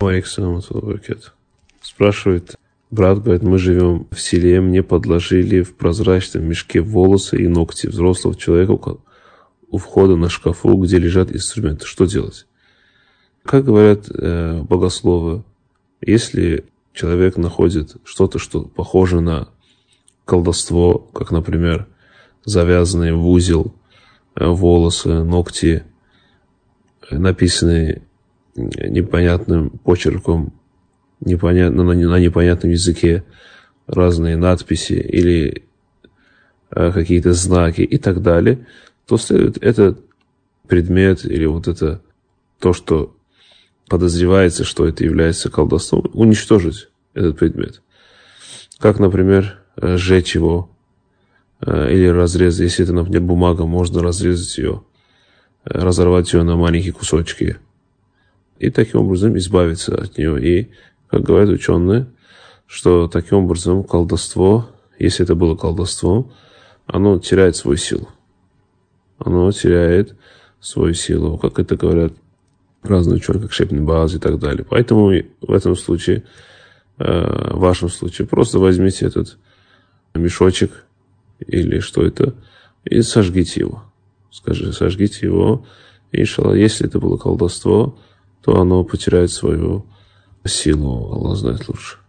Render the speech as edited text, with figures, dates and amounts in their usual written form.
Алейкум. Спрашивает, брат говорит, мы живем в селе, мне подложили в прозрачном мешке волосы и ногти взрослого человека у входа на шкафу, где лежат инструменты. Что делать? Как говорят богословы, если человек находит что-то, что похоже на колдовство, как, например, завязанные в узел волосы, ногти, написанные непонятным почерком, на непонятном языке, разные надписи или какие-то знаки и так далее, то следует этот предмет или вот это то, что подозревается, что это является колдовством, уничтожить этот предмет. Как, например, сжечь его или разрезать. Если это, например, бумага, можно разрезать ее, разорвать ее на маленькие кусочки и таким образом избавиться от нее. И, как говорят ученые, что таким образом колдовство, если это было колдовством, оно теряет свою силу. Оно теряет свою силу, как это говорят разные ученые, как Шейх ибн Бааз и так далее. Поэтому в этом случае, в вашем случае, просто возьмите этот мешочек или что это, и сожгите его. Сожгите его, и, иншаллах, если это было колдовство, то оно потеряет свою силу. Аллах знает лучше.